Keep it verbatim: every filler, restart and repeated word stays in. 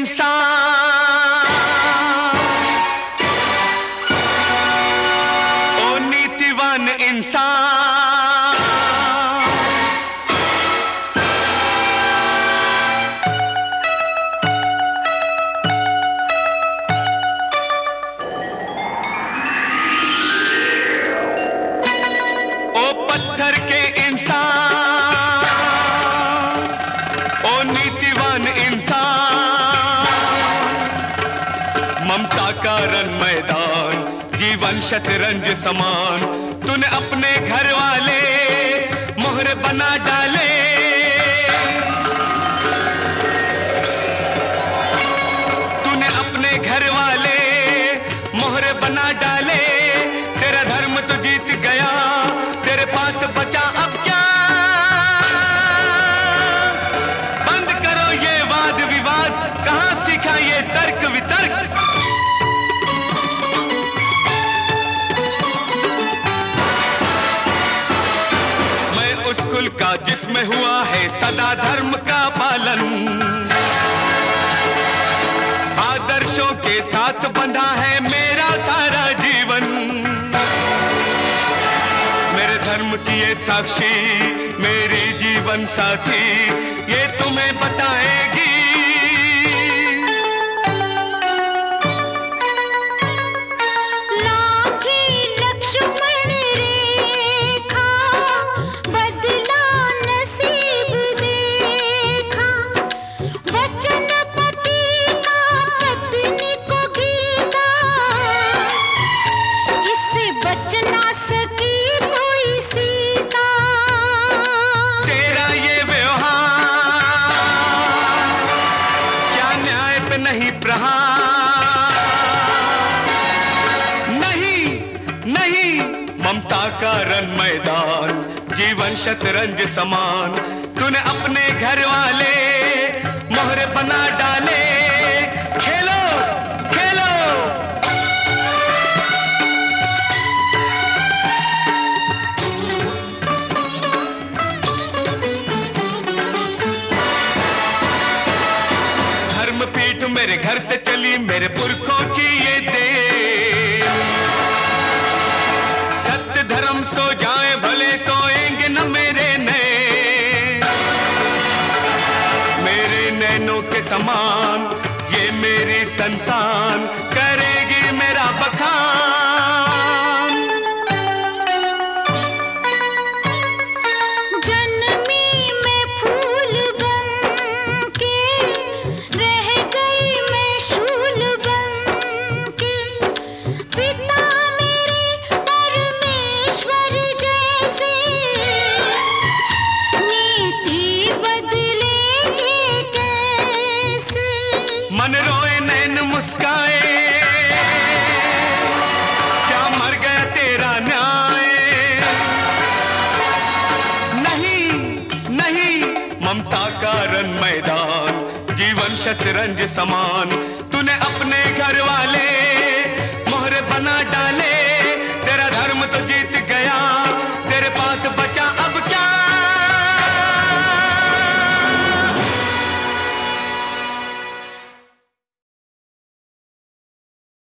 इंसान, ओ नीतिवान इंसान, ओ पत्थर के इंसान, ओ नीतिवान इंसान, ममता का रन मैदान, जीवन शतरंज समान, तूने अपने घर वाले मोहर बना डाले, तूने अपने घर वाले मोहर बना डाले, तेरा धर्म तो जीत गया, तेरे पास बचा अब क्या? बंद करो ये वाद विवाद, कहां सीखा ये तर्क वितर्क? मैं उस कुल का जिसमें हुआ है सदा धर्म का पालन, आदर्शों के साथ बंधा है मेरा सारा जीवन, मेरे धर्म की ये साक्षी मेरी जीवन साथी ये तुम्हें बताएगी। लाखी लक्ष्मण रेखा बदला नसीब देखा, वचन पति का पत्नी को गीता, इससे बच ना सकी कोई सीता। तेरा ये व्यवहार क्या न्याय पे नहीं प्रहार? नहीं नहीं, ममता का रन मैदान, जीवन शतरंज समान, तूने अपने घर वाले मोहर बना डाले, खेलो खेलो। धर्मपीठ मेरे घर से चली, मेरे पुरखों की ये देन, सत्य धर्म सो जाए भले, सोएंगे न मेरे नैन, मेरे नैनों के समान ये मेरी संतान करेगी मेरा बखान। जन्मी मैं फूल बन के, रह गई मैं शूल बन के, पिता मेरे परमेश्वर जैसे, नीति बदलेंगे कैसे? मन रोए नैन मुस्काए, क्या मर गया तेरा न्याय? नहीं नहीं, ममता का रन मैदान, जीवन शतरंज समान, तूने अपने घर वाले